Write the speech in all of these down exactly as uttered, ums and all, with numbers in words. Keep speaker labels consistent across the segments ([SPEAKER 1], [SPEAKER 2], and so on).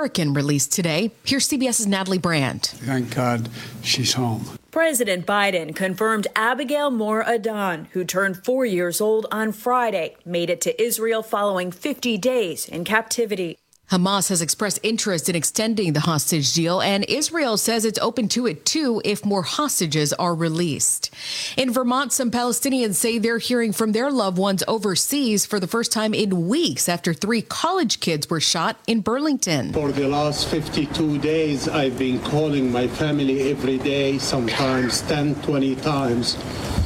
[SPEAKER 1] American released today. Here's CBS's Natalie Brand.
[SPEAKER 2] Thank God she's home.
[SPEAKER 3] President Biden confirmed Abigail Moore Adon, who turned four years old on Friday, made it to Israel following fifty days in captivity.
[SPEAKER 1] Hamas has expressed interest in extending the hostage deal, and Israel says it's open to it, too, if more hostages are released. In Vermont, some Palestinians say they're hearing from their loved ones overseas for the first time in weeks after three college kids were shot in Burlington.
[SPEAKER 4] For the last fifty-two days, I've been calling my family every day, sometimes ten, twenty times,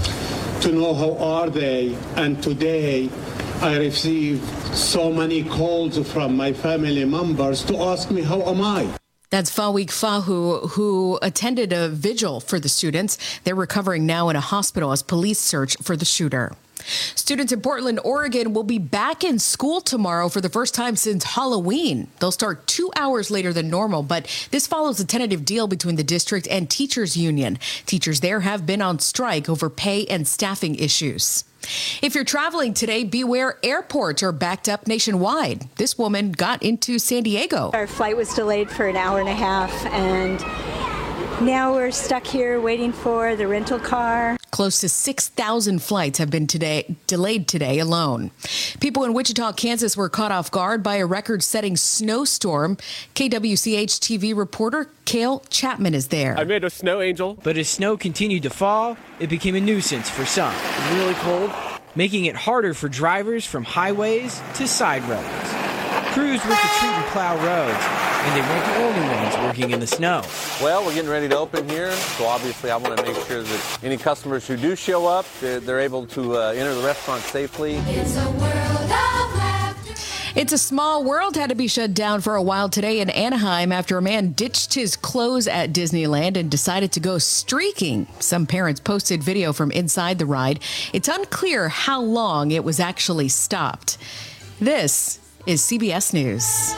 [SPEAKER 4] to know how are they. And today, I received so many calls from my family members to ask me, how am I?
[SPEAKER 1] That's Fawik Fahu, who attended a vigil for the students. They're recovering now in a hospital as police search for the shooter. Students in Portland, Oregon will be back in school tomorrow for the first time since Halloween. They'll start two hours later than normal, but this follows a tentative deal between the district and teachers union. Teachers there have been on strike over pay and staffing issues. If you're traveling today, beware, airports are backed up nationwide. This woman got into San Diego.
[SPEAKER 5] Our flight was delayed for an hour and a half, and now we're stuck here waiting for the rental car.
[SPEAKER 1] Close to six thousand flights have been today delayed today alone. People in Wichita, Kansas were caught off guard by a record-setting snowstorm. K W C H T V reporter Cale Chapman is there.
[SPEAKER 6] I made a snow angel.
[SPEAKER 7] But as snow continued to fall, it became a nuisance for some. It was really cold, making it harder for drivers from highways to side roads. Crews work to treat and plow roads, and they weren't the only ones working in the snow.
[SPEAKER 8] Well, we're getting ready to open here, so obviously I want to make sure that any customers who do show up, they're, they're able to uh, enter the restaurant safely.
[SPEAKER 1] It's a world of laughter. It's a Small World had to be shut down for a while today in Anaheim after a man ditched his clothes at Disneyland and decided to go streaking. Some parents posted video from inside the ride. It's unclear how long it was actually stopped. This is C B S News.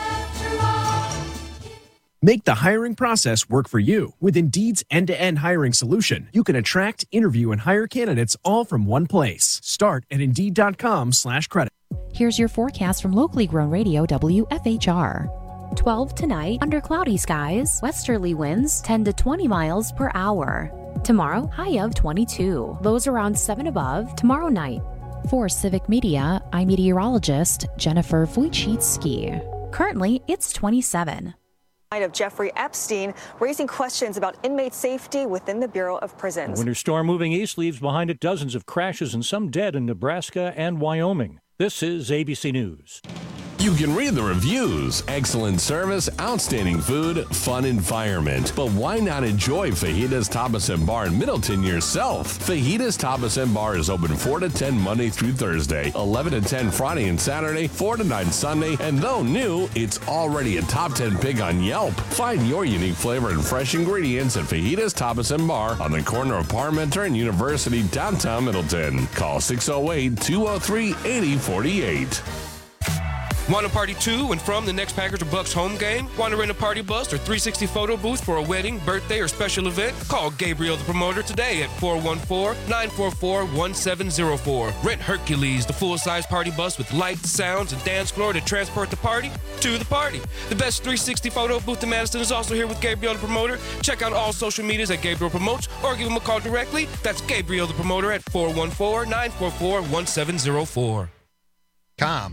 [SPEAKER 9] Make the hiring process work for you. With Indeed's end-to-end hiring solution, you can attract, interview, and hire candidates all from one place. Start at Indeed.com slash credit.
[SPEAKER 10] Here's your forecast from locally grown radio W F H R. twelve tonight, under cloudy skies, westerly winds ten to twenty miles per hour. Tomorrow, high of twenty-two, lows around seven above tomorrow night. For Civic Media, I'm meteorologist Jennifer Wojcicki. Currently, it's twenty-seven.
[SPEAKER 11] Of Jeffrey Epstein, raising questions about inmate safety within the Bureau of Prisons.
[SPEAKER 12] The winter storm moving east leaves behind it dozens of crashes and some dead in Nebraska and Wyoming. This is A B C News.
[SPEAKER 13] You can read the reviews. Excellent service, outstanding food, fun environment. But why not enjoy Fajitas Tapas and Bar in Middleton yourself? Fajitas Tapas and Bar is open four to ten Monday through Thursday, eleven to ten Friday and Saturday, four to nine Sunday, and though new, it's already a top ten pick on Yelp. Find your unique flavor and fresh ingredients at Fajitas Tapas and Bar on the corner of Parmenter and University, downtown Middleton. Call six oh eight, two oh three, eight oh four eight.
[SPEAKER 14] Want to party to and from the next Packers or Bucks home game? Want to rent a party bus or three sixty photo booth for a wedding, birthday, or special event? Call Gabriel the Promoter today at four one four, nine four four, one seven zero four. Rent Hercules, the full-size party bus with lights, sounds, and dance floor to transport the party to the party. The best three sixty photo booth in Madison is also here with Gabriel the Promoter. Check out all social medias at Gabriel Promotes or give him a call directly. That's Gabriel the Promoter at four one four, nine four four, one seven zero four.
[SPEAKER 15] Com.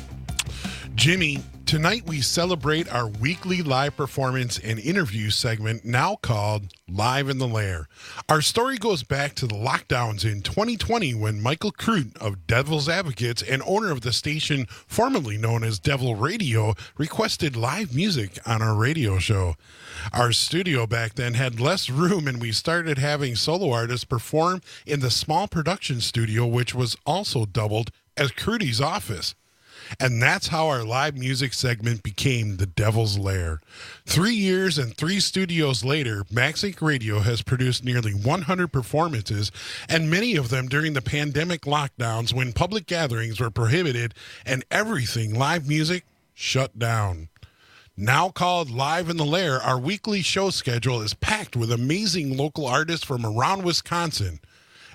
[SPEAKER 15] Jimmy, tonight we celebrate our weekly live performance and interview segment now called Live in the Lair. Our story goes back to the lockdowns in twenty twenty when Michael Crute of Devil's Advocates and owner of the station formerly known as Devil Radio requested live music on our radio show. Our studio back then had less room and we started having solo artists perform in the small production studio, which was also doubled as Crute's office. And that's how our live music segment became the Devil's Lair. Three years and three studios later, Maxink Radio has produced nearly one hundred performances, and many of them during the pandemic lockdowns when public gatherings were prohibited and everything live music shut down. Now called Live in the Lair, our weekly show schedule is packed with amazing local artists from around Wisconsin.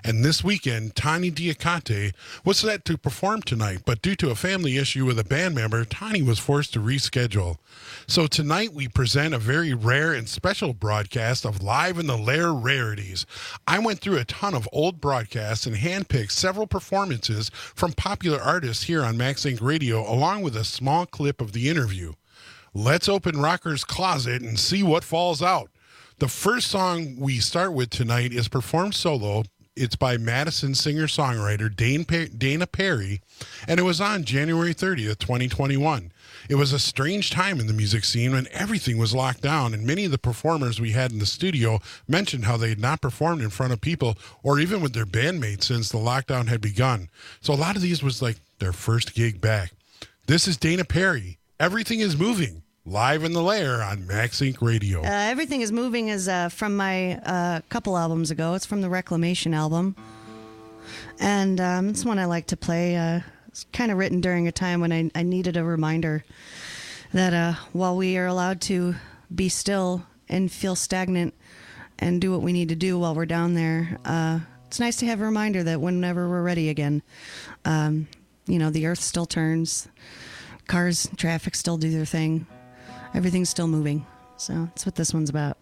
[SPEAKER 15] And this weekend, Tani Diacate was set to perform tonight, but due to a family issue with a band member, Tani was forced to reschedule. So tonight we present a very rare and special broadcast of Live in the Lair rarities. I went through a ton of old broadcasts and handpicked several performances from popular artists here on Max Inc Radio, along with a small clip of the interview. Let's open Rocker's closet and see what falls out. The first song we start with tonight is performed solo. It's by Madison singer-songwriter Dana Perry, and it was on January thirtieth, twenty twenty-one. It was a strange time in the music scene when everything was locked down, and many of the performers we had in the studio mentioned how they had not performed in front of people or even with their bandmates since the lockdown had begun. So a lot of these was like their first gig back. This is Dana Perry. Everything is Moving. Live in the Lair on Max Inc Radio.
[SPEAKER 6] Uh, Everything is Moving is uh, from my uh, couple albums ago. It's from the Reclamation album. And um, it's one I like to play. Uh, it's kind of written during a time when I, I needed a reminder that uh, while we are allowed to be still and feel stagnant and do what we need to do while we're down there, uh, it's nice to have a reminder that whenever we're ready again, um, you know, the earth still turns, cars, traffic still do their thing. Everything's still moving. So that's what this one's about.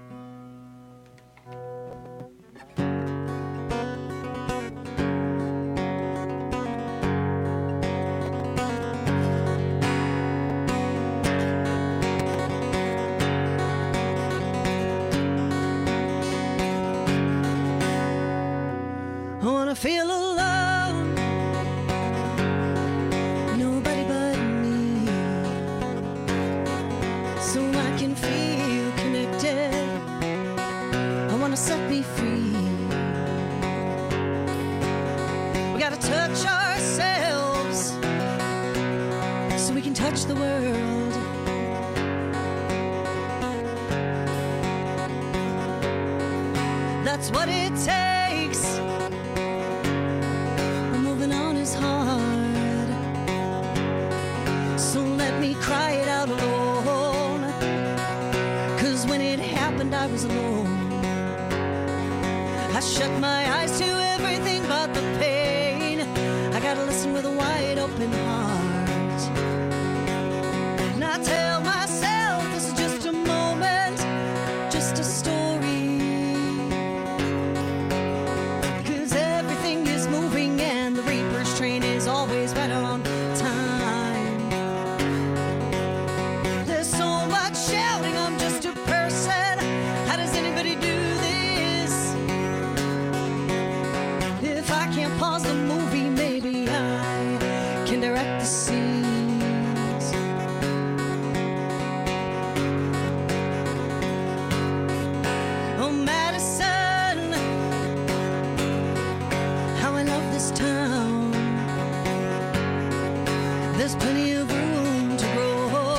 [SPEAKER 6] I wanna feel alone. Nobody but me. So I can feel connected. I wanna set me free. We gotta touch ourselves so we can touch the world. That's what it takes. Moving on is hard, so let me cry it out alone. Cause when it happened I was alone. I shut my eyes to everything but the pain. I gotta listen with a wide open heart. And I tell myself this is just a moment, just a story. Cause everything is moving and the Reaper's train is always right on time. There's so much shouting, I'm just a person. How does anybody do this? If I can't pause the movie, maybe I can direct the scenes. Oh, Madison, how I love this town. There's plenty of room to grow,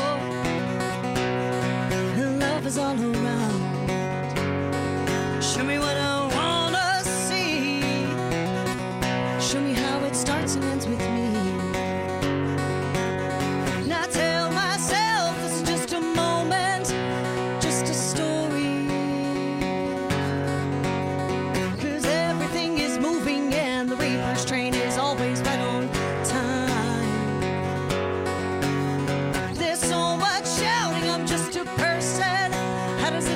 [SPEAKER 6] and love is all around. Show me what I wanna see. Show me how it starts and ends with me. And I tell myself this is just a moment, just a story. Cause everything is moving and the Reaper's train is always right on time. There's so much shouting, I'm just a person. How does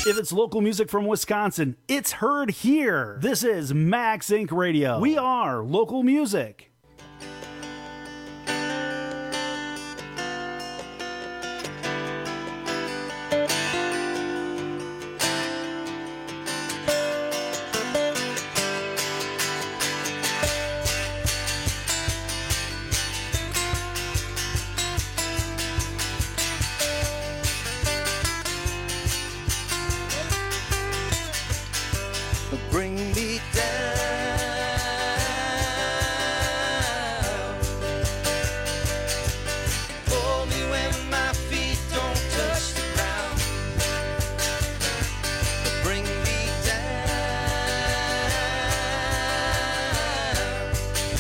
[SPEAKER 16] If it's local music from Wisconsin, it's heard here. This is Max Inc Radio. We are local music.
[SPEAKER 17] Bring me down. Hold me when my feet don't touch the ground. Bring me down.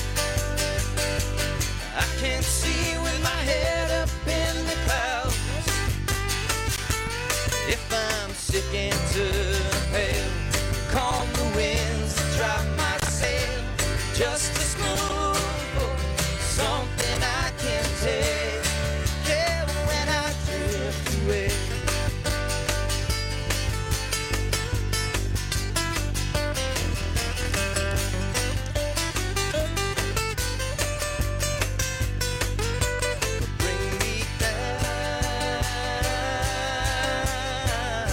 [SPEAKER 17] I can't see with my head up in the clouds. If I'm sick and too pale, calm the winds that drop my sail. Just a smooth, something I can take. Yeah, when I drift away. Bring me down.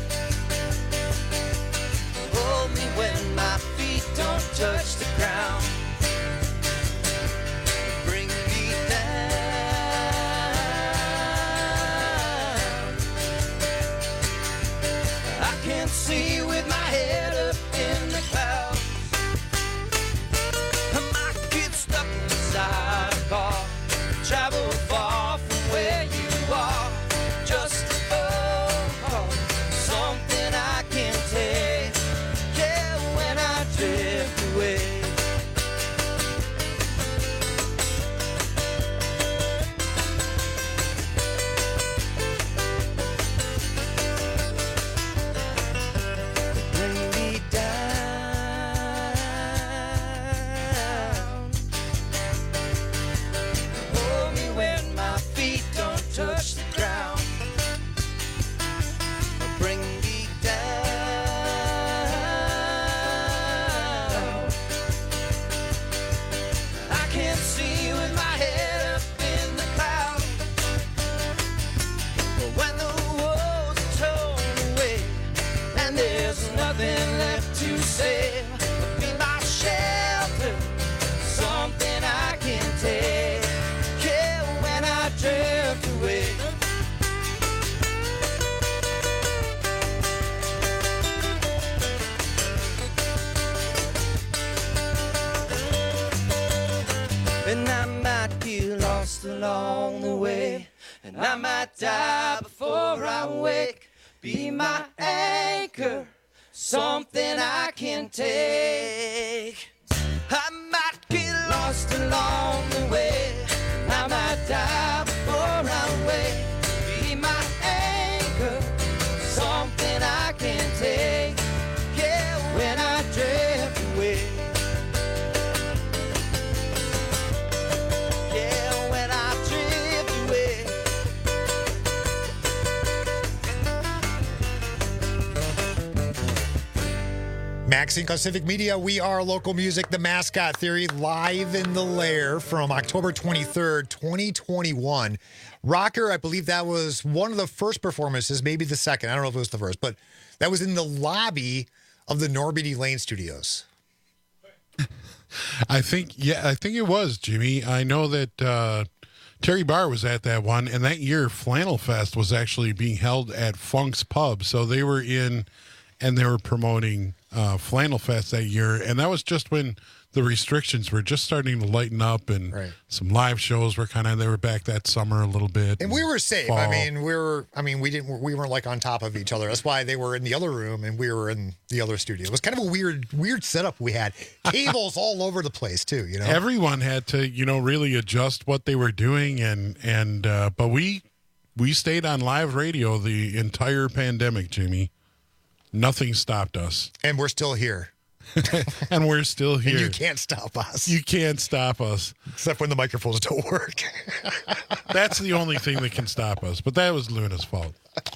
[SPEAKER 17] Hold me when my feet don't touch the ground. Bring me down. I can't see with my head up in the clouds. I might get stuck inside a car, travel far from where you are. Just a phone call, something I can take. Yeah, when I drift away. Bring me down. Hold me when my feet don't touch the ground. Bring me down. I can't see with my head up in the clouds. But when the walls are torn away and there's nothing left to say, be my shelter, something I can take. Yeah, when I drift away. And I might get lost along the way, and I might die before I wake. Be my anchor, something I can take. I might get lost along the way, and I might die before I wake. Be my anchor, something I can take. Yeah, when I drift away. Yeah, when I drift away.
[SPEAKER 18] Max Inc on Civic Media. We are local music. The Mascot Theory live in the Lair from October twenty-third, twenty twenty-one. Rocker, I believe that was one of the first performances, maybe the second. I don't know if it was the first, but that was in the lobby of the Normandy Lane Studios.
[SPEAKER 15] I think, yeah, I think it was, Jimmy. I know that uh, Terry Barr was at that one, and that year Flannel Fest was actually being held at Funk's Pub. So they were in, and they were promoting uh, Flannel Fest that year, and that was just when the restrictions were just starting to lighten up, and
[SPEAKER 18] right.
[SPEAKER 15] some live shows were kind of, they were back that summer a little bit.
[SPEAKER 18] And we were safe.
[SPEAKER 15] fall.
[SPEAKER 18] I mean, we were. I mean, we didn't. We weren't like on top of each other. That's why they were in the other room and we were in the other studio. It was kind of a weird, weird setup we had. Cables all over the place too. You know,
[SPEAKER 15] everyone had to, you know, really adjust what they were doing, and and uh, but we we stayed on live radio the entire pandemic, Jimmy. Nothing stopped us,
[SPEAKER 18] and we're still here.
[SPEAKER 15] And we're still here.
[SPEAKER 18] And you can't stop us.
[SPEAKER 15] You can't stop us.
[SPEAKER 18] Except when the microphones don't work.
[SPEAKER 15] That's the only thing that can stop us. But that was Luna's fault.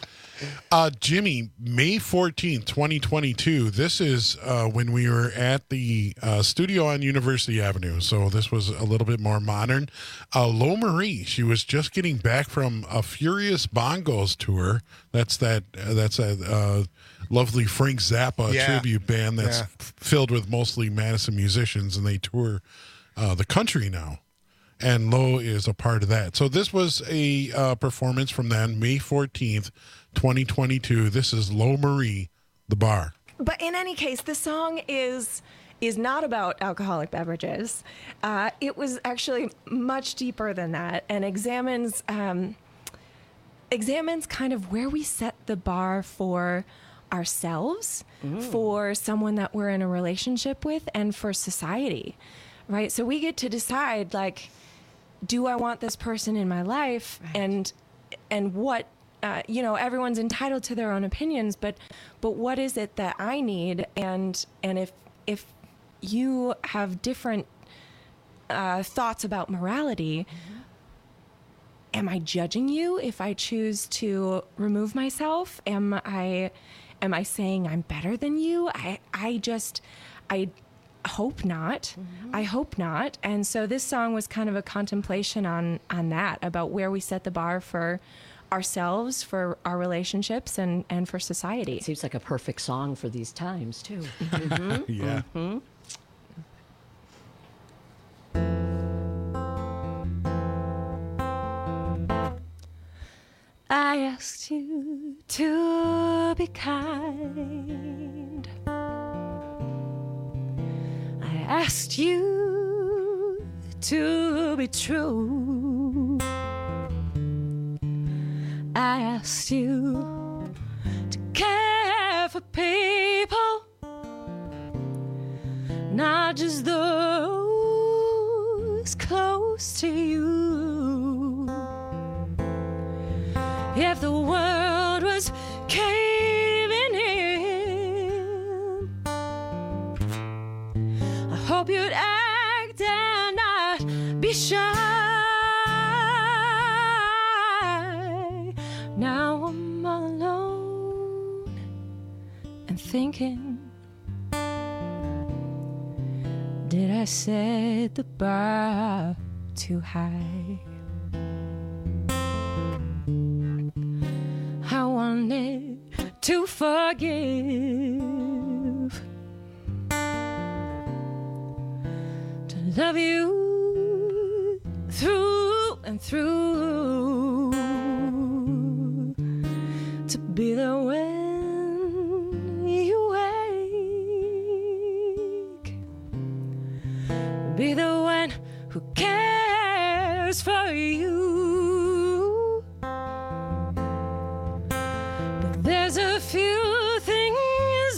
[SPEAKER 15] Uh, Jimmy, May fourteenth, twenty twenty-two. This is uh, when we were at the uh, studio on University Avenue. So this was a little bit more modern. Uh, Lo Marie, she was just getting back from a Furious Bongos tour. That's that. Uh, that's a uh, lovely Frank Zappa
[SPEAKER 18] Yeah.
[SPEAKER 15] tribute band that's
[SPEAKER 18] Yeah.
[SPEAKER 15] f- filled with mostly Madison musicians, and they tour uh, the country now. And Lo is a part of that. So this was a uh, performance from then, May fourteenth, twenty twenty-two. This is Lo Marie, The Bar.
[SPEAKER 19] But in any case, the song is is not about alcoholic beverages. Uh, it was actually much deeper than that, and examines um, examines kind of where we set the bar for ourselves,
[SPEAKER 20] Mm.
[SPEAKER 19] for someone that we're in a relationship with, and for society. Right? So we get to decide, like, do I want this person in my life, and and what uh, you know, everyone's entitled to their own opinions, but but what is it that I need? And and if if you have different uh, thoughts about morality, am I judging you if I choose to remove myself? Am I am I saying I'm better than you? I I just I hope not. I hope not. And so this song was kind of a contemplation on on that, about where we set the bar for ourselves, for our relationships, and and for society.
[SPEAKER 20] It seems like a perfect song for these times too.
[SPEAKER 19] Mhm.
[SPEAKER 15] Yeah.
[SPEAKER 20] Mhm.
[SPEAKER 19] I asked you to be kind. I asked you to be true. I asked you to care for people, not just those close to you. If the world was caving in, I hope you'd act and not be shy. Now I'm all alone and thinking, did I set the bar too high? I wanted to forgive, to love you through and through, to be there when you wake, be the one who cares for you. There's a few things,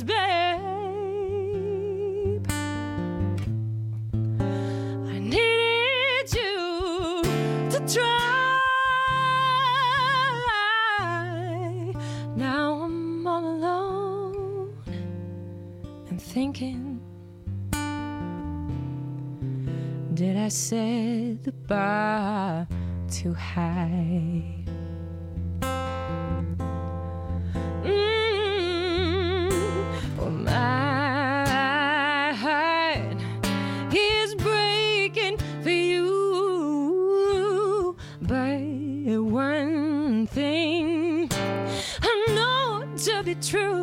[SPEAKER 19] babe, I needed you to try. Now I'm all alone and thinking, did I set the bar too high? Oh, my heart is breaking for you, but one thing I know to be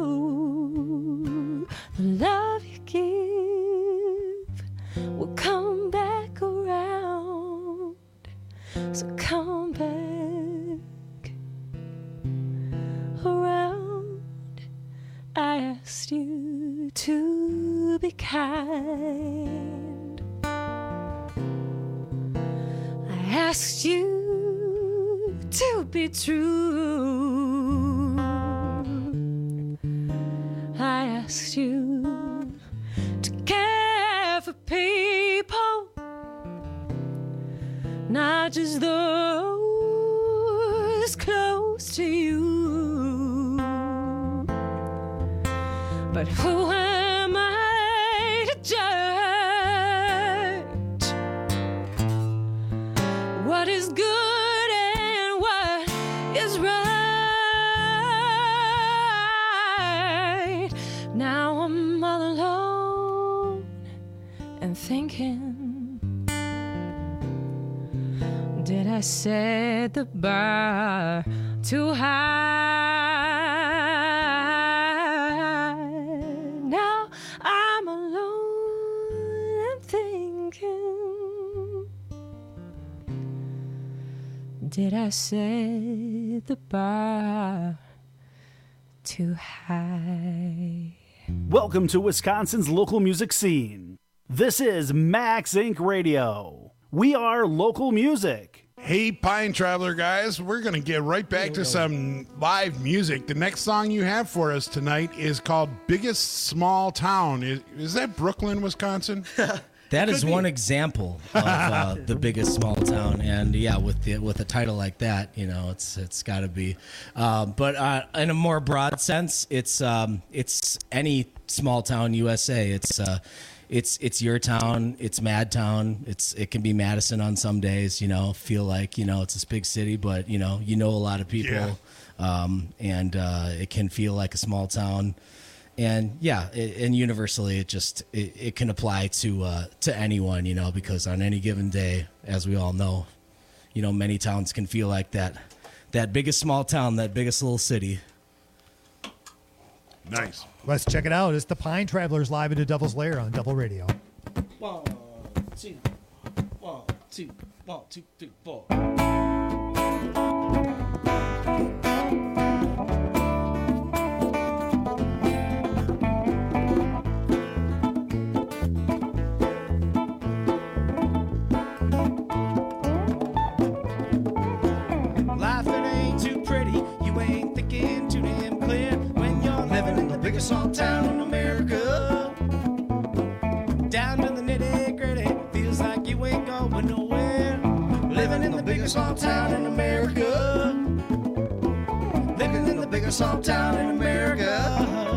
[SPEAKER 19] true: the love you give will come back around. So come back around. I asked you to be kind. I asked you to be true. I asked you to care for people, not just those close to you. But who am I to judge what is good and what is right? thinking? Did I set the bar too high? Now I'm alone and thinking, did I set the bar too high?
[SPEAKER 16] Welcome to Wisconsin's local music scene. This is Max Incorporated. Radio. We are local music.
[SPEAKER 15] Hey, Pine Traveler guys, we're going to get right back to some live music. The next song you have for us tonight is called Biggest Small Town. Is, is that Brooklyn, Wisconsin?
[SPEAKER 21] That is
[SPEAKER 15] Could be.
[SPEAKER 21] one example of uh, the biggest small town, and yeah, with the, with a title like that, you know, it's it's got to be. Uh, but uh, in a more broad sense, it's um, it's any small town U S A. It's uh, it's it's your town. It's Mad Town. It's it can be Madison on some days. You know, feel like you know it's this big city, but you know you know a lot of people,
[SPEAKER 15] Yeah.
[SPEAKER 21] um, and uh, it can feel like a small town. And yeah, it, and universally, it just it, it can apply to uh, to anyone, you know, because on any given day, as we all know, you know, many towns can feel like that that biggest small town, that biggest little city.
[SPEAKER 15] Nice.
[SPEAKER 18] Let's check it out. It's the Pine Travelers live at the Devil's Lair on Double Radio.
[SPEAKER 21] One, two, one, two, one, two, three, four.
[SPEAKER 22] Life, it ain't too pretty. You ain't thinking too damn clear when you're living in the biggest small town in America. Down to the nitty gritty, feels like you ain't going nowhere. Living in the biggest small town in America. Living in the biggest small town in America.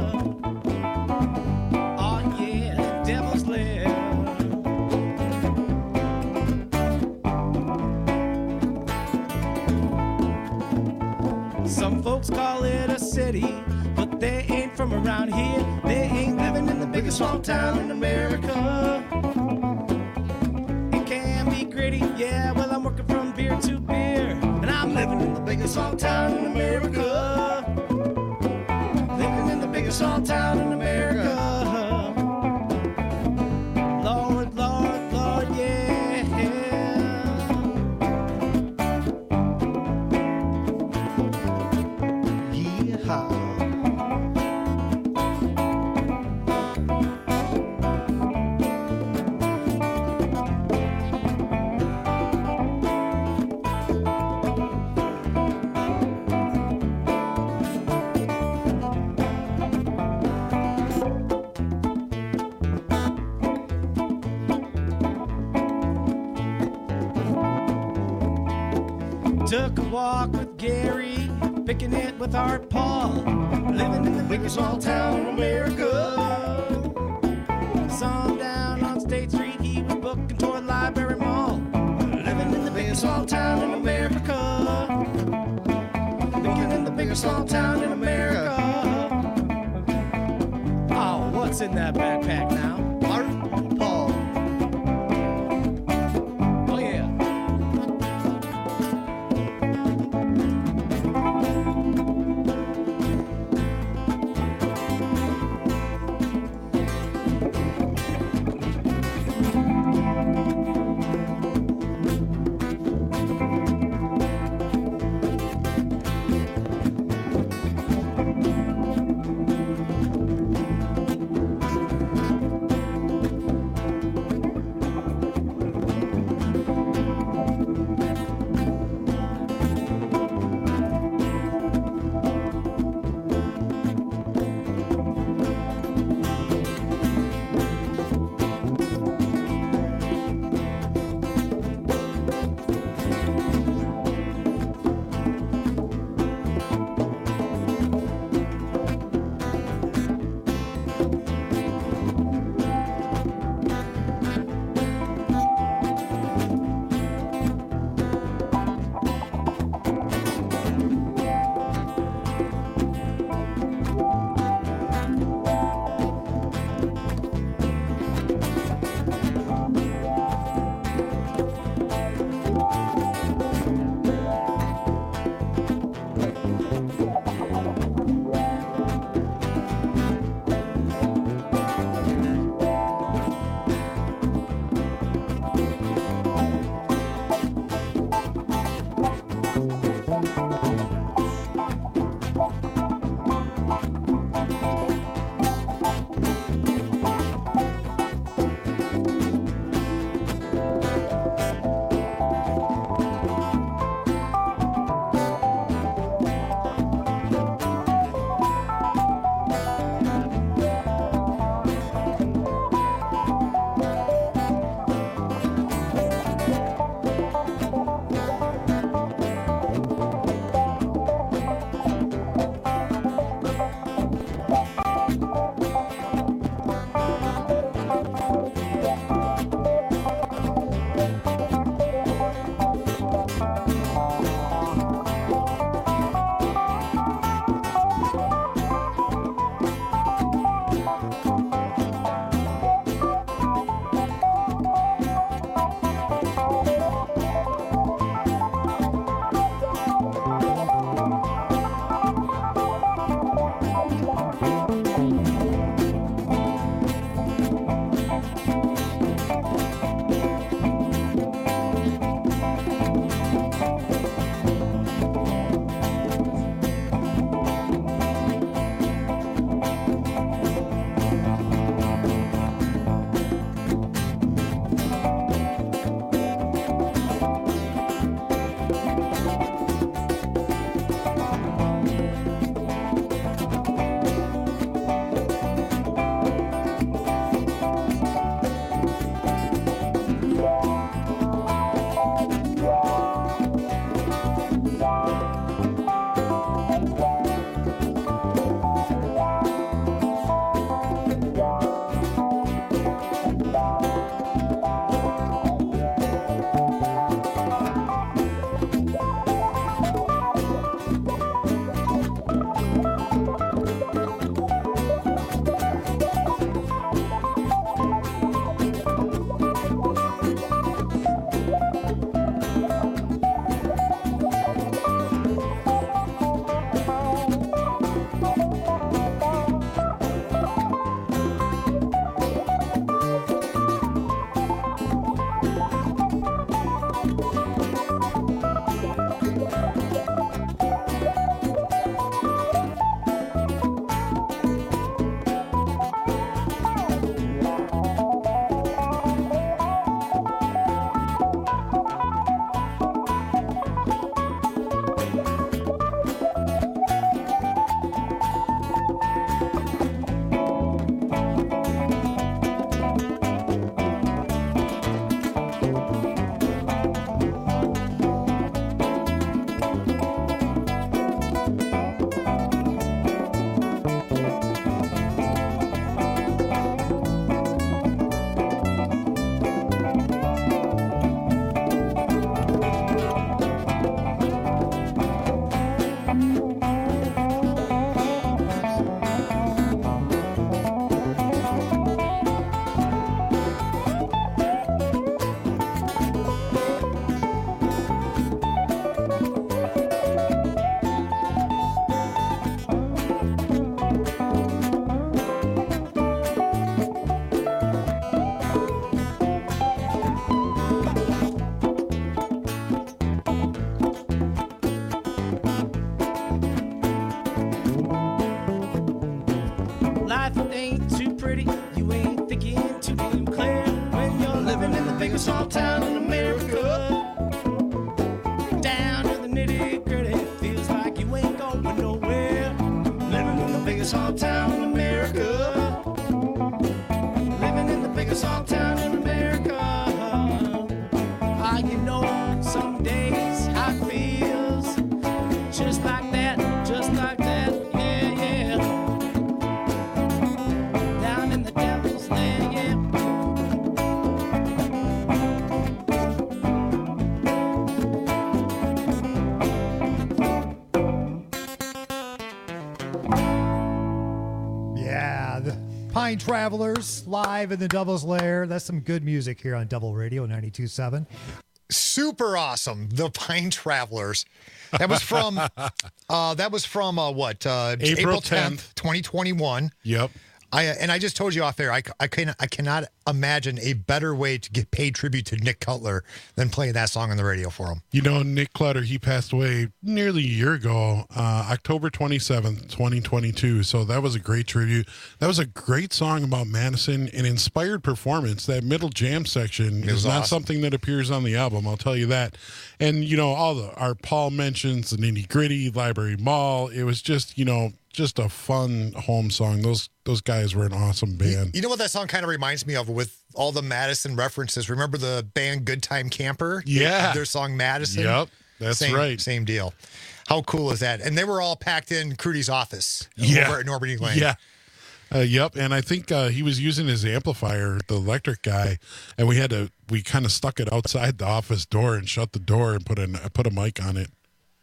[SPEAKER 22] Oh yeah, Devil's Lair. Some folks call it a city, but they ain't from around here. They ain't living in the biggest small town in America. It can be gritty, yeah, well I'm working from beer to beer. And I'm living in the biggest small town in America. Living in the biggest small town in America. Lord, Lord, Lord, yeah. Took a walk with Gary, picking it with Art Paul, living in the biggest small town in America. Saw him down on State Street, he was booking toward Library Mall, living in the biggest small town in America. Living in the biggest small town in America. Oh, what's in that backpack now? Art Paul. Oh yeah.
[SPEAKER 18] Pine Travelers, live in the Devil's Lair. That's some good music here on Double Radio ninety-two point seven. Super awesome. The Pine Travelers. That was from, uh, that was from uh, what? Uh,
[SPEAKER 15] April tenth,
[SPEAKER 18] twenty twenty-one.
[SPEAKER 15] Yep.
[SPEAKER 18] I, and I just told you off air, I, I, can, I cannot imagine a better way to get paid tribute to Nick Cutler than playing that song on the radio for him.
[SPEAKER 15] You know, Nick Clutter, he passed away nearly a year ago, uh, October twenty-seventh, twenty twenty-two. So that was a great tribute. That was a great song about Madison, an inspired performance. That middle jam section
[SPEAKER 18] It
[SPEAKER 15] is
[SPEAKER 18] was
[SPEAKER 15] not
[SPEAKER 18] awesome.
[SPEAKER 15] something that appears on the album, I'll tell you that. And, you know, all the, our Paul mentions, the nitty gritty, Library Mall, it was just, you know, just a fun home song. Those those guys were an awesome band.
[SPEAKER 18] You know what that song kind of reminds me of with all the Madison references? Remember the band Good Time Camper?
[SPEAKER 15] Yeah.
[SPEAKER 18] Their song Madison?
[SPEAKER 15] Yep, that's
[SPEAKER 18] same,
[SPEAKER 15] right.
[SPEAKER 18] Same deal. How cool is that? And they were all packed in Crudy's office
[SPEAKER 15] Yeah.
[SPEAKER 18] over at Normandy Lane.
[SPEAKER 15] Yeah. Uh, yep, and I think uh, he was using his amplifier, the electric guy, and we had to we kind of stuck it outside the office door and shut the door and put a put a mic on it.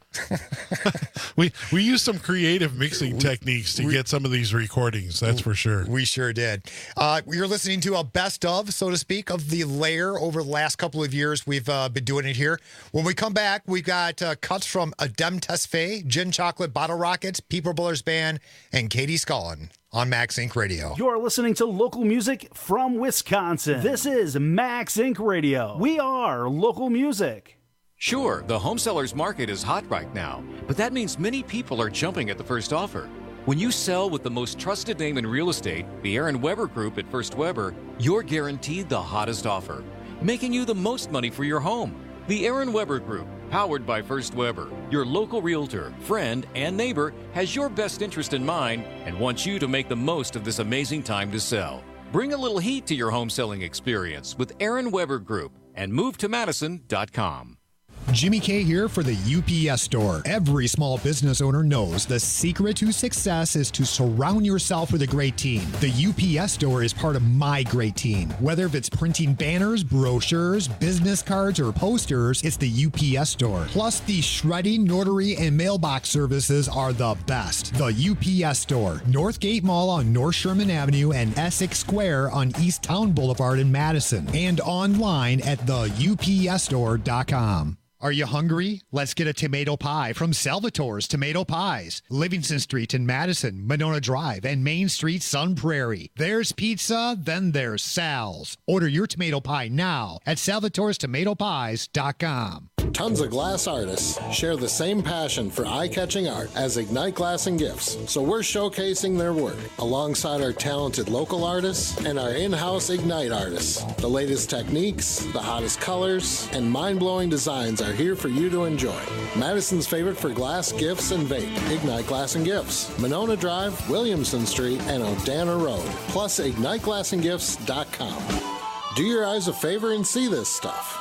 [SPEAKER 15] we we used some creative mixing techniques to get some of these recordings. That's for sure.
[SPEAKER 18] We sure did. Uh, you're listening to a best of, so to speak, of the Lair over the last couple of years. We've uh, been doing it here. When we come back, we've got uh, cuts from Adem Tesfaye, Gin Chocolate Bottle Rockets, People Brothers Band, and Katie Scullin on Max Inc Radio.
[SPEAKER 16] You're listening to local music from Wisconsin. This is Max Inc Radio. We are local music.
[SPEAKER 2] Sure, the home sellers market is hot right now, but that means many people are jumping at the first offer. When you sell with the most trusted name in real estate, the Aaron Weber Group at First Weber, you're guaranteed the hottest offer, making you the most money for your home. The Aaron Weber Group, powered by First Weber, your local realtor, friend, and neighbor, has your best interest in mind and wants you to make the most of this amazing time to sell. Bring a little heat to your home selling experience with Aaron Weber Group and move to madison dot com.
[SPEAKER 18] Jimmy K here for the U P S Store. Every small business owner knows the secret to success is to surround yourself with a great team. The U P S Store is part of my great team. Whether if it's printing banners, brochures, business cards, or posters, it's the U P S Store. Plus, the shredding, notary, and mailbox services are the best. The U P S Store, Northgate Mall on North Sherman Avenue and Essex Square on East Town Boulevard in Madison, and online at the U P S store dot com. Are you hungry? Let's get a tomato pie from Salvatore's Tomato Pies. Livingston Street in Madison, Monona Drive, and Main Street, Sun Prairie. There's pizza, then there's Sal's. Order your tomato pie now at salvatores tomato pies dot com.
[SPEAKER 3] Tons of glass artists share the same passion for eye-catching art as Ignite Glass and Gifts, so we're showcasing their work alongside our talented local artists and our in-house Ignite artists. The latest techniques, the hottest colors, and mind-blowing designs are here for you to enjoy. Madison's favorite for glass, gifts, and vape, Ignite Glass and Gifts, Monona Drive, Williamson Street, and Odana Road, plus ignite glass and gifts dot com. Do your eyes a favor and see this stuff.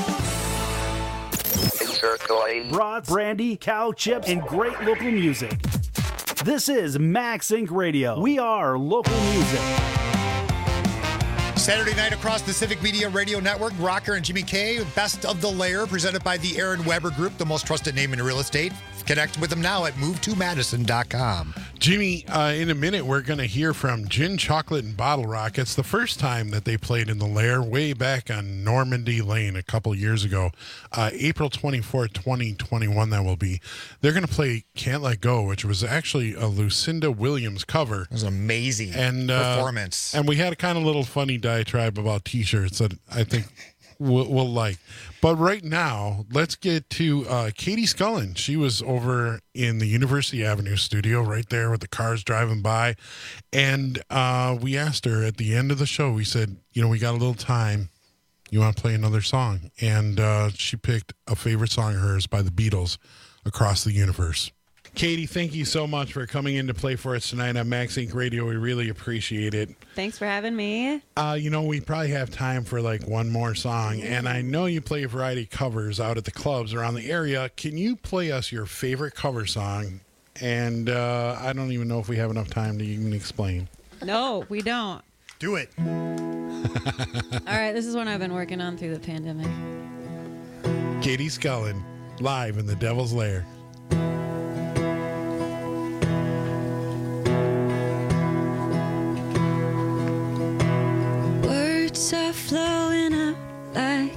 [SPEAKER 16] Brats, brandy, cow chips, and great local music. This is Max Inc Radio. We are local music.
[SPEAKER 18] Saturday night across the Civic Media Radio Network, Rocker and Jimmy K, Best of the Lair, presented by the Aaron Weber Group, the most trusted name in real estate. Connect with them now at move to madison dot com.
[SPEAKER 15] Jimmy, uh, in a minute, we're going to hear from Gin Chocolate and Bottle Rockets, the first time that they played in the Lair, way back on Normandy Lane a couple years ago. Uh, April twenty-fourth, twenty twenty-one, that will be. They're going to play Can't Let Go, which was actually a Lucinda Williams cover. It
[SPEAKER 18] was an amazing
[SPEAKER 15] and, uh,
[SPEAKER 18] performance.
[SPEAKER 15] And we had a kind of little funny diatribe about T-shirts that I think we'll, we'll like. But right now, let's get to uh, Katie Scullin. She was over in the University Avenue studio right there with the cars driving by. And uh, we asked her at the end of the show, we said, you know, we got a little time. You want to play another song? And uh, she picked a favorite song of hers by the Beatles, Across the Universe. Katie, thank you so much for coming in to play for us tonight on Max Inc Radio. We really appreciate it.
[SPEAKER 23] Thanks for having me.
[SPEAKER 15] Uh, you know, we probably have time for like one more song, and I know you play a variety of covers out at the clubs around the area. Can you play us your favorite cover song? And uh, I don't even know if we have enough time to even explain.
[SPEAKER 23] No, we don't.
[SPEAKER 18] Do it.
[SPEAKER 23] All right, this is one I've been working on through the pandemic.
[SPEAKER 15] Katie Scullin, live in the Devil's Lair.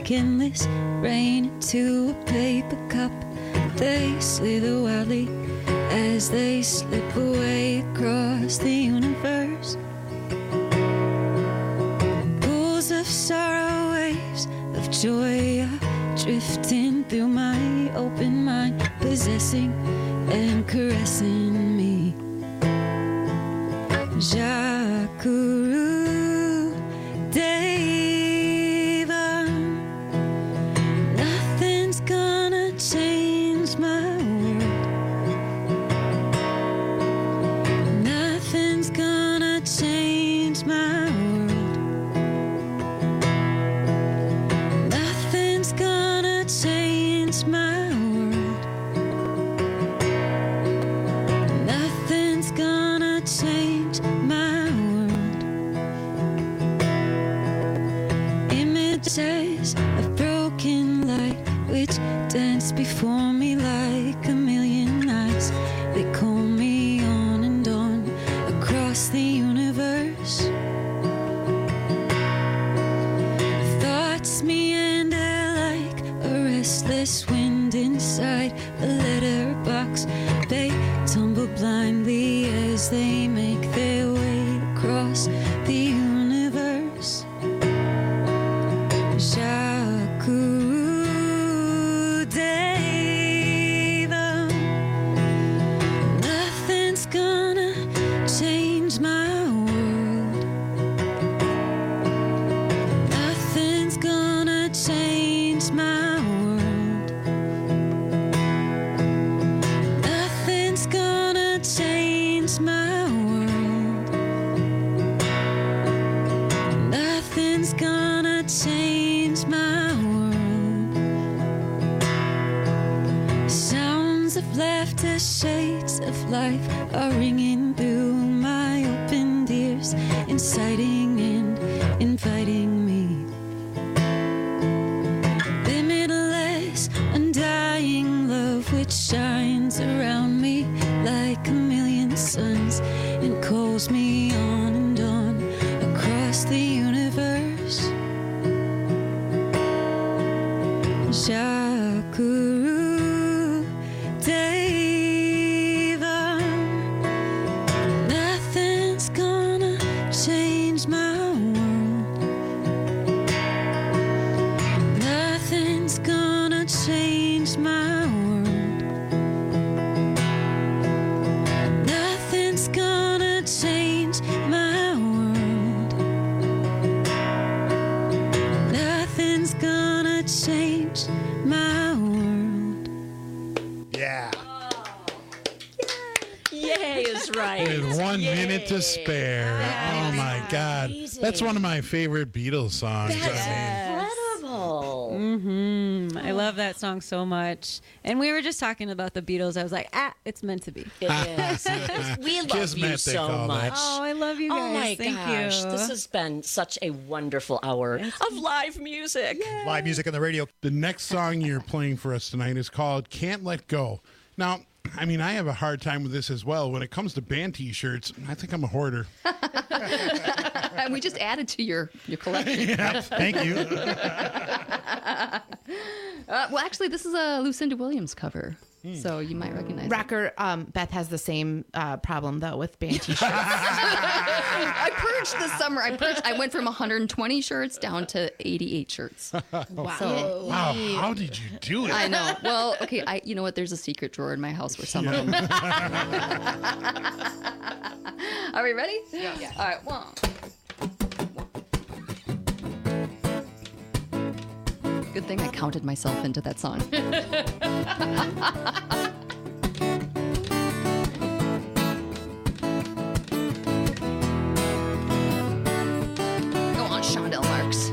[SPEAKER 4] like endless rain into a paper cup. They slither wildly as they slip away across the universe. Pools of sorrow, waves of joy are drifting through my open mind, possessing and caressing me. Jackaroo Deva, nothing's gonna change my world. Nothing's gonna change my world. Nothing's gonna change my world. Nothing's gonna change my world. Images of broken light which dance before me like a million eyes. They call me on and on across the universe. Thoughts meander like a restless wind inside a letterbox. They tumble blindly as they make their way across the universe. Jackaroo Deva, nothing's gonna change my world. Nothing's gonna change my world. Nothing's gonna change my world. Nothing's gonna change my world. Sounds of laughter, shades of life are ringing through my opened ears, inciting and inviting me. Limitless, undying love which shines around me like a million suns and calls me on and on across the universe. Jackaroo Deva, nothing's gonna change my world. Nothing's gonna change my world. Nothing's gonna change my world. Nothing's gonna change my world.
[SPEAKER 18] Yeah.
[SPEAKER 20] Yay is right.
[SPEAKER 15] With one
[SPEAKER 20] Yay.
[SPEAKER 15] minute to spare. Oh my God. That's one of my favorite Beatles songs. I mean,
[SPEAKER 20] Incredible.
[SPEAKER 23] Mm-hmm. I love that song so much. And we were just talking about the Beatles. I was like, ah, it's meant to be.
[SPEAKER 20] It is. We love
[SPEAKER 15] Kismet,
[SPEAKER 20] you
[SPEAKER 15] they
[SPEAKER 20] so
[SPEAKER 15] call that.
[SPEAKER 20] much.
[SPEAKER 23] Oh, I love you guys.
[SPEAKER 20] Oh my
[SPEAKER 23] Thank
[SPEAKER 20] gosh.
[SPEAKER 23] you.
[SPEAKER 20] This has been such a wonderful hour of live music.
[SPEAKER 18] Live music on the radio.
[SPEAKER 15] The next song you're playing for us tonight is called Can't Let Go. Now, I mean, I have a hard time with this as well. When it comes to band T-shirts, I think I'm a hoarder.
[SPEAKER 5] And we just added to your, your collection.
[SPEAKER 15] Yeah, thank you.
[SPEAKER 5] uh, well, actually, this is a Lucinda Williams cover, so you might recognize it.
[SPEAKER 7] Rocker, um, Beth has the same uh, problem, though, with band T-shirts.
[SPEAKER 5] I purged this summer. I purged. I went from one hundred twenty shirts down to eighty-eight shirts.
[SPEAKER 7] Wow.
[SPEAKER 5] So,
[SPEAKER 15] Wow, how did you do it?
[SPEAKER 5] I know. Well, okay. I, you know what? There's a secret drawer in my house where some of them. Are we ready?
[SPEAKER 7] Yeah. Yeah.
[SPEAKER 5] All right. One. Good thing I counted myself into that song. Go on, Shondell Marks.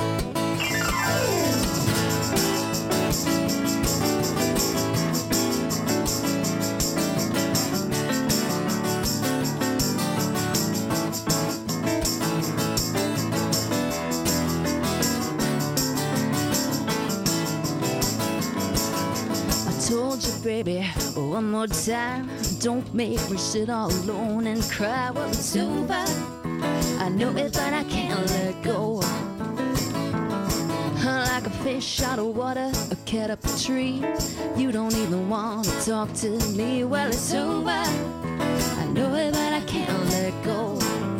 [SPEAKER 4] Told you, baby, one more time. Don't make me sit all alone and cry. Well, it's over. I know it, but I can't let go. Like like a fish out of water, a cat up a tree. You don't even want to talk to me. Well, it's over. I know it, but I can't let go.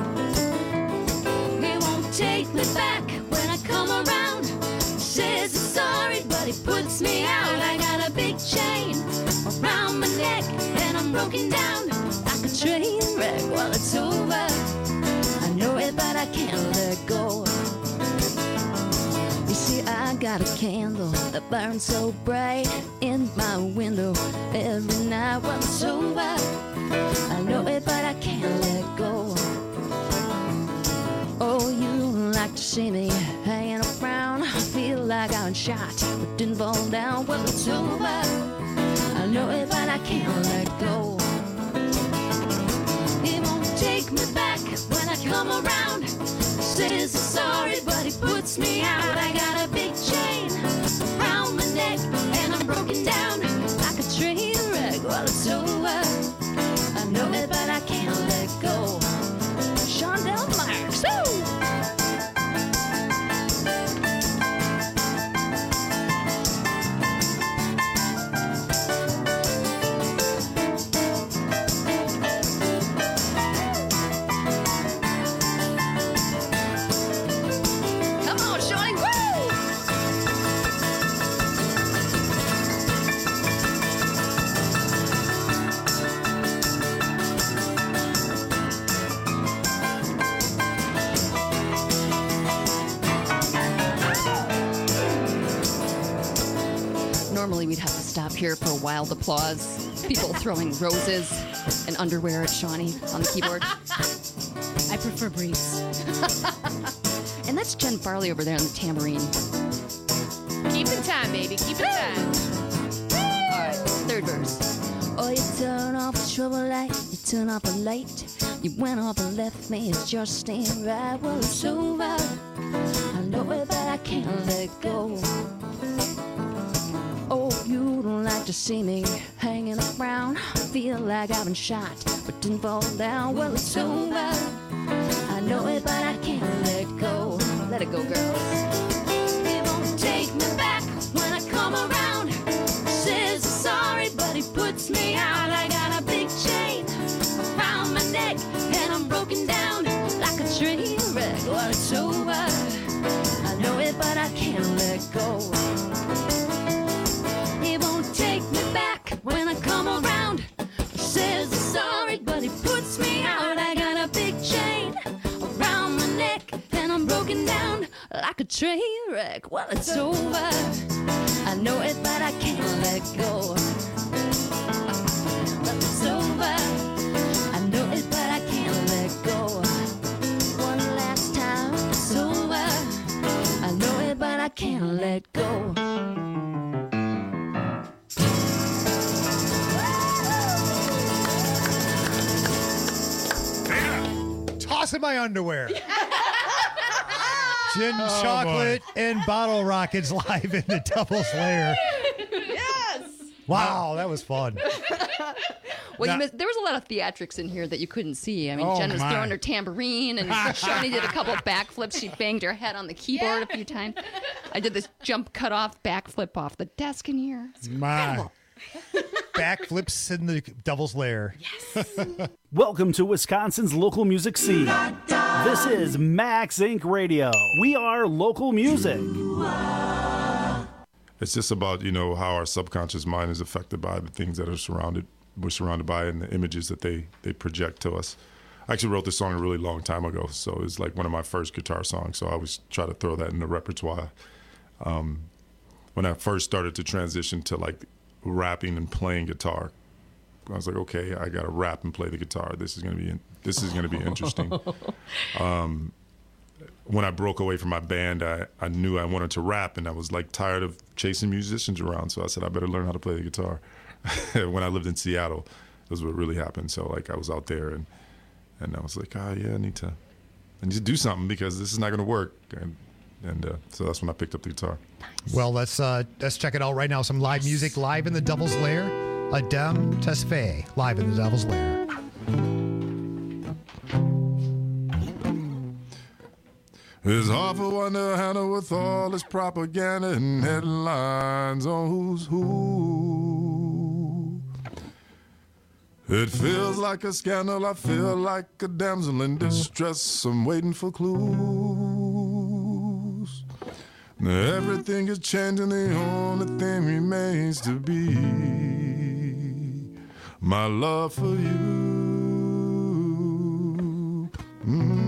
[SPEAKER 4] He won't take me back when I come around. Says he's sorry, but he puts me out. I got a big chain around my neck, and I'm broken down like a train wreck. Well, it's over. I know it, but I can't let go. You see, I got a candle that burns so bright in my window every night. Well, it's over. I know it, but I can't let go. Oh, you like to see me hanging around. I feel like I'm shot, but didn't fall down. Well, it's over. I know it, but I can't let go. He won't take me back when I come around. Says he's sorry, but he puts me out. I got a big chain around my neck, and I'm broken down like a train wreck. Well, it's over. I know it, but I can't let go. Shondell Marks, woo!
[SPEAKER 5] Normally we'd have to stop here for wild applause. People throwing roses and underwear at Shawnee on the keyboard.
[SPEAKER 23] I prefer briefs.
[SPEAKER 5] And that's Jen Farley over there on the tambourine.
[SPEAKER 7] Keep in time, baby. Keep in time.
[SPEAKER 5] All right, third verse.
[SPEAKER 4] Oh, you turn off the trouble light, you turn off the light. You went off and left me, it just ain't right. Well, it's over. I know it, but I can't let go. Oh, you don't like to see me hanging around. Feel like I've been shot, but didn't fall down. Well, it's over. I know it, but I can't let go.
[SPEAKER 5] Let it go, girls.
[SPEAKER 4] He won't take me back when I come around. Says he's sorry, but he puts me out. I got a big chain around my neck, and I'm broken down like a train wreck. Well, it's over. I know it, but I can't let go. He won't take me back when I come around. Says he's sorry, but he puts me out. I got a big chain around my neck, and I'm broken down like a train wreck. Well, it's over. I know it, but I can't let go. Well, it's over. I know it, but I can't let go. One last time, it's over. I know it, but I can't let go.
[SPEAKER 18] Tossing my underwear. Gin
[SPEAKER 15] Oh,
[SPEAKER 18] chocolate and bottle rockets live in the Devil's Lair.
[SPEAKER 5] Yes!
[SPEAKER 18] Wow, that was fun.
[SPEAKER 5] Well,
[SPEAKER 18] Now-
[SPEAKER 5] you missed, there was a lot of theatrics in here that you couldn't see. I mean,
[SPEAKER 18] Oh,
[SPEAKER 5] Jen was
[SPEAKER 18] my.
[SPEAKER 5] throwing her tambourine, and Shawnee did a couple of backflips. She banged her head on the keyboard a few times. I did this jump cut off backflip off the desk in here. It's
[SPEAKER 18] My
[SPEAKER 5] incredible.
[SPEAKER 18] backflips in the Devil's Lair.
[SPEAKER 16] Welcome to Wisconsin's local music scene. This is Max Inc Radio. We are local music.
[SPEAKER 1] It's just about, you know, how our subconscious mind is affected by the things that are surrounded, we're surrounded by, and the images that they, they project to us. I actually wrote this song a really long time ago, so it's like one of my first guitar songs, so I always try to throw that in the repertoire. Um, when I first started to transition to like rapping and playing guitar, I was like, okay, I got to rap and play the guitar. This is gonna be this is gonna be interesting. Um, when I broke away from my band, I, I knew I wanted to rap, and I was like tired of chasing musicians around. So I said I better learn how to play the guitar. When I lived in Seattle, that's what really happened. So like I was out there, and and I was like, ah, oh, yeah, I need to, I need to do something because this is not going to work. And and uh, so that's when I picked up the guitar.
[SPEAKER 18] Well, let's uh, let's check it out right now. Some live music live in the Devil's Lair. Adam Tesfaye live in the Devil's Lair.
[SPEAKER 1] It's hard for one to handle with all this propaganda and headlines on who's who. It feels like a scandal, I feel like a damsel in distress. I'm waiting for clues. Everything is changing, the only thing remains to be my love for you. Mm.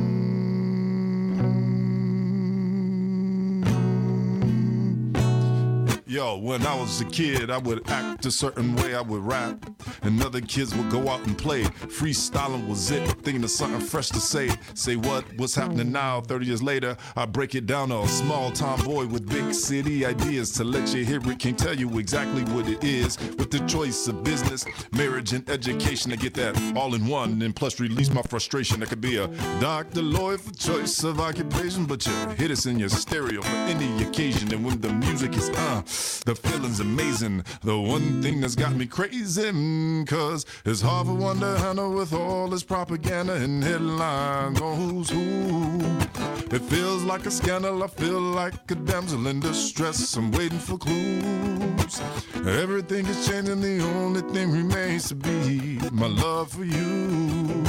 [SPEAKER 1] Yo, when I was a kid, I would act a certain way, I would rap, and other kids would go out and play. Freestyling was it, thinking of something fresh to say. Say what, what's happening now, thirty years later, I break it down to a small town boy with big city ideas. To let you hear it, can't tell you exactly what it is. With the choice of business, marriage, and education, to get that all in one, and plus release my frustration. I could be a doctor, lawyer for choice of occupation, but you hit us in your stereo for any occasion. And when the music is uh, the feeling's amazing. The one thing that's got me crazy, cause it's hard for one to handle with all this propaganda and headlines on who's who. It feels like a scandal, I feel like a damsel in distress. I'm waiting for clues. Everything is changing, the only thing remains to be my love for you.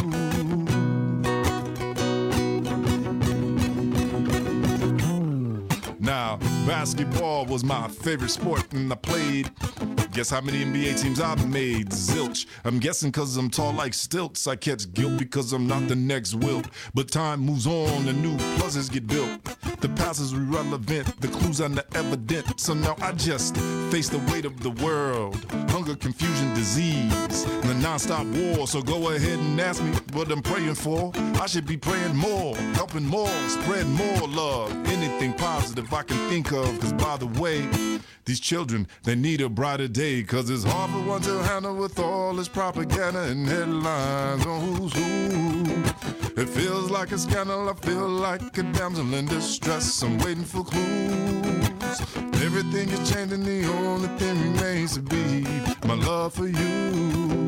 [SPEAKER 1] Now, basketball was my favorite sport, and I played. Guess how many N B A teams I've made? Zilch. I'm guessing cause I'm tall like stilts. I catch guilt because I'm not the next Wilt. But time moves on and new pluses get built. The past is irrelevant, the clues are not evident. So now I just face the weight of the world. Hunger, confusion, disease, and a non-stop war. So go ahead and ask me what I'm praying for. I should be praying more, helping more, spread more love. Anything positive I can think of. Cause by the way, these children, they need a brighter day. Cause it's hard for one to handle with all this propaganda and headlines on who's who. It feels like a scandal, I feel like a damsel in distress. I'm waiting for clues. Everything is changing, the only thing remains to be my love for you.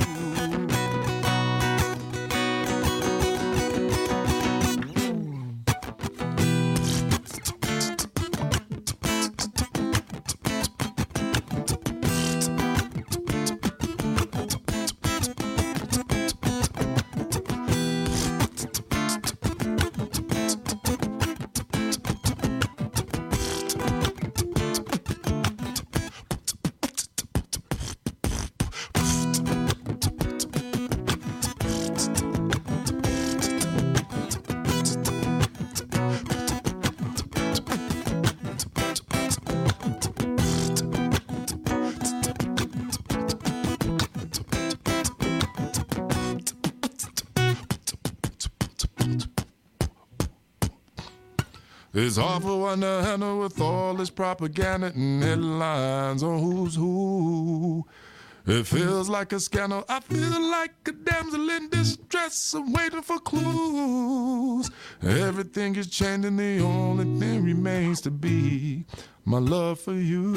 [SPEAKER 1] It's hard for one to handle with all this propaganda and headlines on who's who. It feels like a scandal, I feel like a damsel in distress. I'm waiting for clues. Everything is changing, the only thing remains to be my love for you,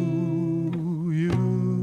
[SPEAKER 1] you.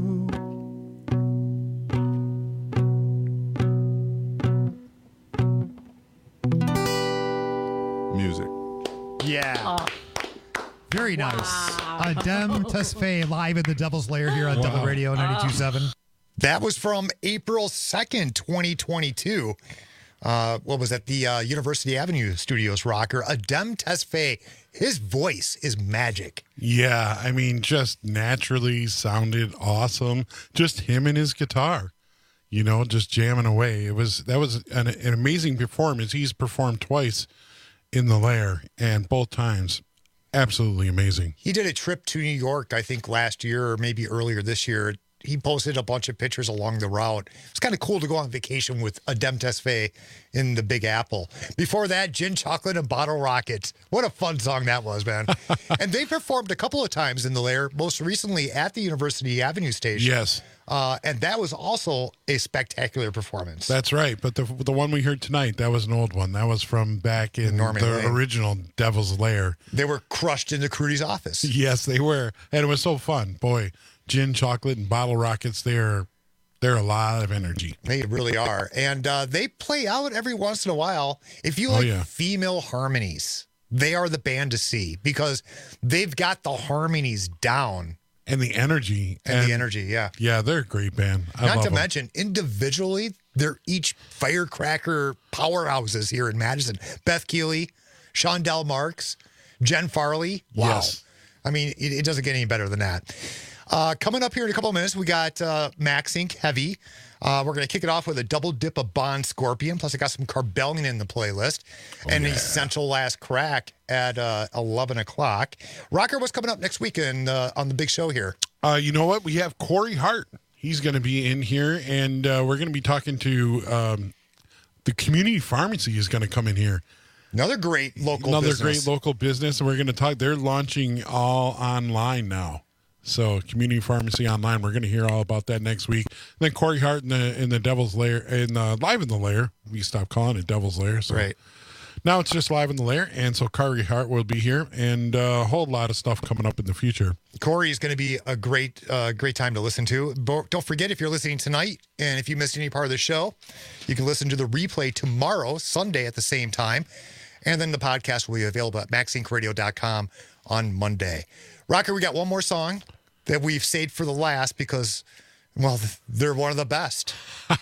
[SPEAKER 1] Music.
[SPEAKER 18] Yeah.
[SPEAKER 8] Oh.
[SPEAKER 18] Very nice.
[SPEAKER 8] Wow. Adem Tesfaye live in the Devil's Lair here on
[SPEAKER 18] Wow.
[SPEAKER 8] Double Radio ninety-two point seven.
[SPEAKER 18] That was from April second, twenty twenty-two. Uh, what was that? The uh, University Avenue Studios rocker, Adem Tesfaye. His voice is magic.
[SPEAKER 15] Yeah, I mean, just naturally sounded awesome. Just him and his guitar, you know, just jamming away. It was that was an, an amazing performance. He's performed twice in the Lair, and both times, absolutely amazing.
[SPEAKER 18] He did a trip to New York, I think, last year or maybe earlier this year. He posted a bunch of pictures along the route. It's kind of cool to go on vacation with Adem Tesfaye in the Big Apple. Before that, Gin, Chocolate, and Bottle Rockets. What a fun song that was, man. And they performed a couple of times in the Lair, most recently at the University Avenue station.
[SPEAKER 15] Yes.
[SPEAKER 18] Uh, and that was also a spectacular performance.
[SPEAKER 15] That's right. But the the one we heard tonight, that was an old one. That was from back in
[SPEAKER 18] Norman
[SPEAKER 15] the
[SPEAKER 18] Lane.
[SPEAKER 15] original Devil's Lair.
[SPEAKER 18] They were crushed into Crudy's office.
[SPEAKER 15] Yes, they were. And it was so fun. Boy, Gin, Chocolate, and Bottle Rockets, they're, they're a lot of energy.
[SPEAKER 18] They really are. And uh, they play out every once in a while. If you like
[SPEAKER 15] Oh, yeah.
[SPEAKER 18] female harmonies, they are the band to see because they've got the harmonies down.
[SPEAKER 15] And the energy.
[SPEAKER 18] And,
[SPEAKER 15] and
[SPEAKER 18] the energy, yeah.
[SPEAKER 15] Yeah, they're a great band. I
[SPEAKER 18] Not
[SPEAKER 15] love
[SPEAKER 18] to
[SPEAKER 15] them.
[SPEAKER 18] mention, individually, they're each firecracker powerhouses here in Madison. Beth Keeley, Shondell Marks, Jen Farley. Wow.
[SPEAKER 15] Yes.
[SPEAKER 18] I mean, it, it doesn't get any better than that. Uh, coming up here in a couple of minutes, we got uh, Max Incorporated. Heavy. Uh, we're going to kick it off with a double dip of Bond Scorpion. Plus, I got some Carbellion in the playlist.
[SPEAKER 15] Oh,
[SPEAKER 18] and
[SPEAKER 15] yeah.
[SPEAKER 18] an Essential Last Crack at uh, eleven o'clock. Rocker, what's coming up next week in, uh, on the big show here?
[SPEAKER 15] Uh, you know what? We have Corey Hart. He's going to be in here, and uh, we're going to be talking to um, the community pharmacy is going to come in here.
[SPEAKER 18] Another great local
[SPEAKER 15] Another
[SPEAKER 18] business.
[SPEAKER 15] great local business, and we're going to talk. They're launching all online now. So community pharmacy online. We're going to hear all about that next week. Then Corey Hart in the in the Devil's Lair in uh, Live in the Lair. We stopped calling it Devil's Lair. So
[SPEAKER 18] right.
[SPEAKER 15] Now it's just Live in the Lair, and so Corey Hart will be here, and uh, a whole lot of stuff coming up in the future.
[SPEAKER 18] Corey is going to be a great, uh, great time to listen to. But don't forget, if you're listening tonight, and if you missed any part of the show, you can listen to the replay tomorrow, Sunday, at the same time. And then the podcast will be available at max inc radio dot com on Monday. Rocker, we got one more song that we've saved for the last because, well, they're one of the best.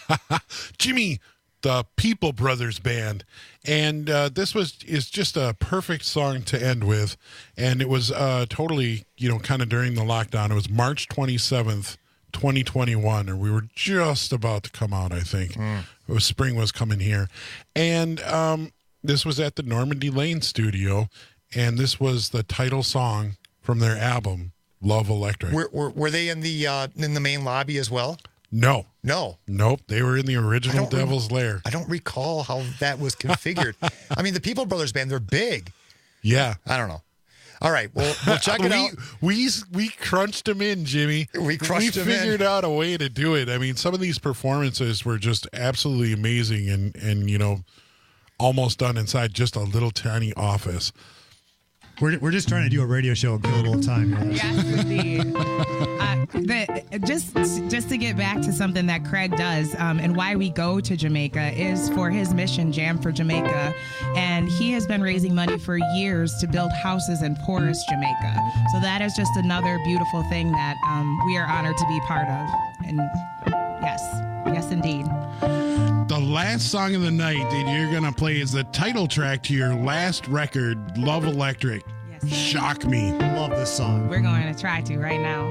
[SPEAKER 15] Jimmy, the People Brothers Band. And uh, this was is just a perfect song to end with. And it was uh, totally, you know, kind of during the lockdown. It was March twenty-seventh, twenty twenty-one, or we were just about to come out, I think. Mm. It was spring was coming here. And um, this was at the Normandy Lane studio. And this was the title song from their album, Love Electric.
[SPEAKER 18] Were, were, were they in the uh, in the main lobby as well?
[SPEAKER 15] No.
[SPEAKER 18] No.
[SPEAKER 15] Nope. They were in the original Devil's
[SPEAKER 18] re-
[SPEAKER 15] Lair.
[SPEAKER 18] I don't recall how that was configured. I mean, the People Brothers Band, they're big.
[SPEAKER 15] Yeah.
[SPEAKER 18] I don't know. All right. Well, we'll check it
[SPEAKER 15] we,
[SPEAKER 18] out.
[SPEAKER 15] We we crunched them in, Jimmy.
[SPEAKER 18] We crushed
[SPEAKER 15] we
[SPEAKER 18] them in.
[SPEAKER 15] We figured out a way to do it. I mean, some of these performances were just absolutely amazing and, and you know, almost done inside just a little tiny office.
[SPEAKER 8] We're, we're just trying to do a radio show and kill a little time here.
[SPEAKER 9] Yes, indeed. uh, but just just to get back to something that Craig does, um, and why we go to Jamaica is for his mission, Jam for Jamaica, and he has been raising money for years to build houses in poorest Jamaica. So that is just another beautiful thing that um, we are honored to be part of. And yes, yes, indeed.
[SPEAKER 10] The last song of the night that you're going to play is the title track to your last record, Love Electric.
[SPEAKER 9] Yes.
[SPEAKER 10] Shock Me.
[SPEAKER 8] Love this song.
[SPEAKER 9] We're going to try to right now.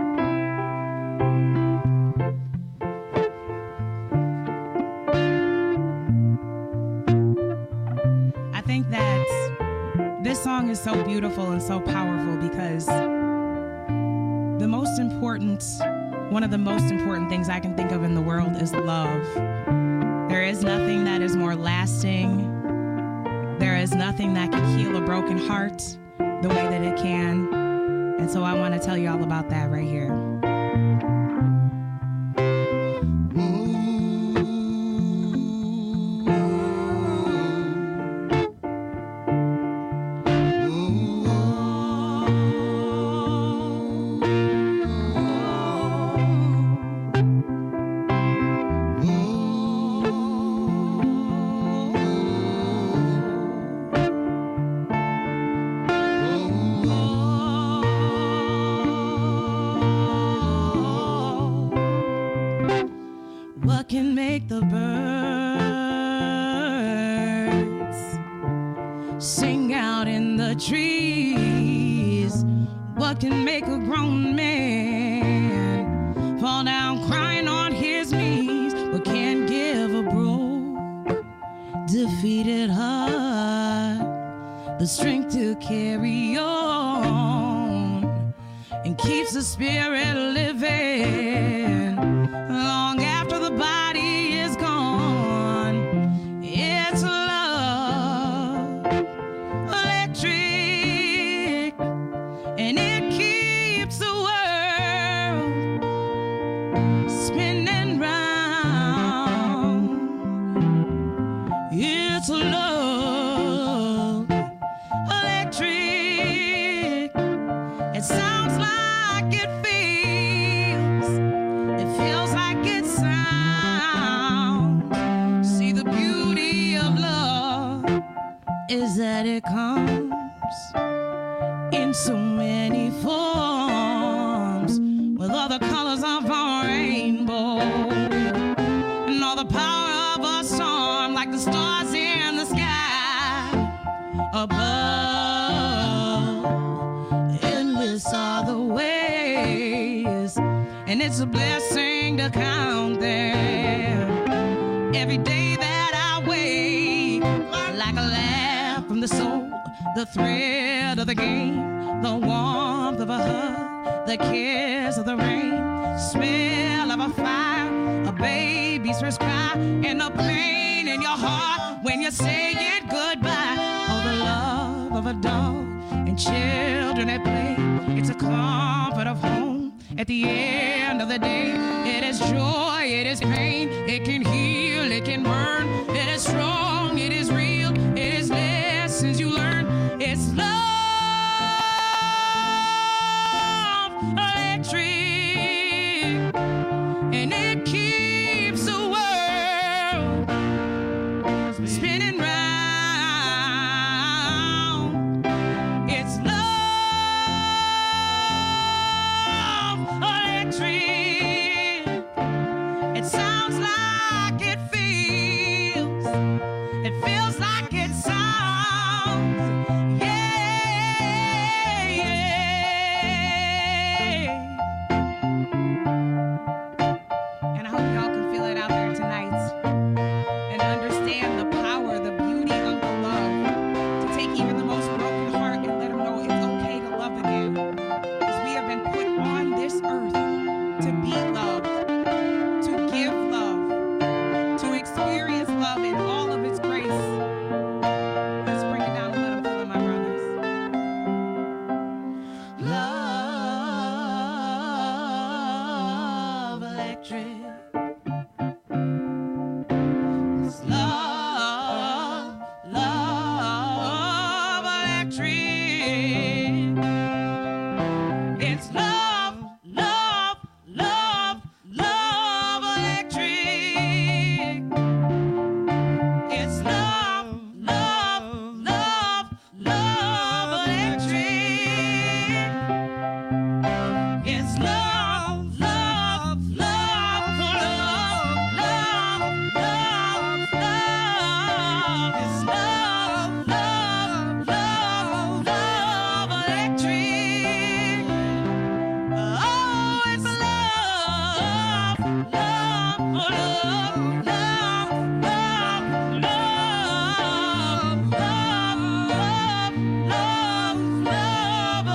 [SPEAKER 9] I think that this song is so beautiful and so powerful because the most important, one of the most important things I can think of in the world is love. There is nothing that is more lasting. There is nothing that can heal a broken heart the way that it can. And so I want to tell you all about that right here. What can make the birds sing out in the trees? What can make a grown man fall down crying on his knees? What can give a broke, defeated heart the strength to carry on and keeps the spirit living long after the body is gone? It's love, electric, and it keeps the world spinning round. It's love, electric. It sounds like it feels soul. And all the power of a storm, like the stars in the sky above. Endless are the ways, and it's a blessing to count them. Every day that I wake, like a laugh from the soul, the thread of the game, the warmth of a hug, the kiss of the rain, smell of a fire, a baby's first cry, and the pain in your heart when you say it goodbye. Oh, the love of a dog and children at play. It's a comfort of home. At the end of the day, it is joy, it is pain, it can heal, it can burn, it is strong, it is real, it is lessons you learn. It's love, electric, and it keeps the world spinning round. It's love, electric. It sounds like it feels. It feels like it sounds. Yeah, yeah. And I hope y'all can feel it out there tonight and understand the power, the beauty of the love. To take even the most broken heart and let them know it's okay to love again. Because we have been put on this earth to be loved, to give love, to experience love in all of its grace. Let's bring it down and let them feel it, my brothers. Love, electric. It's love, love, electric. It's love, love, love, love, electric. It's love, love, love, love, electric. It's love, love, love, love, love, love, love. It's love, love, love, love, electric. Oh, it's love, love, love, love, love, love, love, love, love,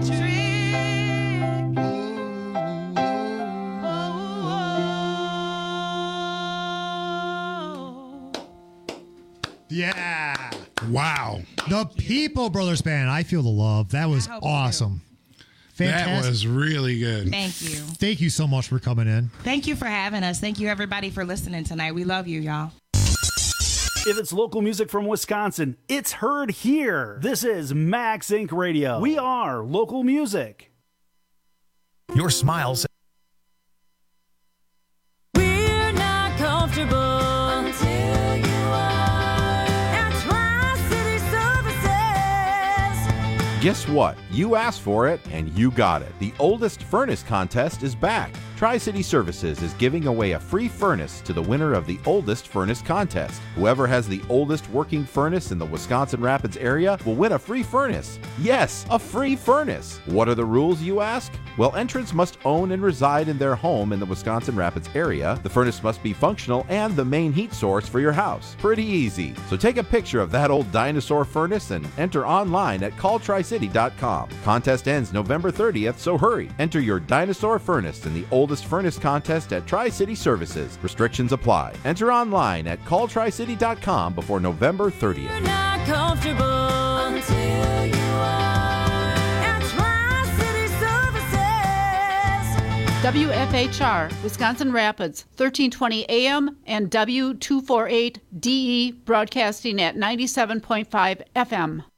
[SPEAKER 8] Yeah.
[SPEAKER 10] Wow.
[SPEAKER 8] The People Brothers Band. I feel the love. That was awesome. Fantastic.
[SPEAKER 10] That was really good.
[SPEAKER 9] Thank you.
[SPEAKER 8] Thank you so much for coming in.
[SPEAKER 9] Thank you for having us. Thank you, everybody, for listening tonight. We love you, y'all.
[SPEAKER 16] If it's local music from Wisconsin, it's heard here. This is Max Incorporated. Radio. We are local music.
[SPEAKER 11] Your smiles.
[SPEAKER 4] We're not comfortable until you are at Tri-City Services.
[SPEAKER 12] Guess what? You asked for it and you got it. The oldest furnace contest is back. Tri-City Services is giving away a free furnace to the winner of the oldest furnace contest. Whoever has the oldest working furnace in the Wisconsin Rapids area will win a free furnace. Yes, a free furnace. What are the rules, you ask? Well, entrants must own and reside in their home in the Wisconsin Rapids area. The furnace must be functional and the main heat source for your house. Pretty easy. So take a picture of that old dinosaur furnace and enter online at call tri city dot com. Contest ends November thirtieth, so hurry. Enter your dinosaur furnace in the oldest furnace contest at Tri-City Services. Restrictions apply. Enter online at call tri city dot com before November thirtieth.
[SPEAKER 4] You're not comfortable until you are at Tri-City Services.
[SPEAKER 13] W F H R, Wisconsin Rapids, thirteen twenty A M and W two forty-eight D E broadcasting at ninety-seven point five F M.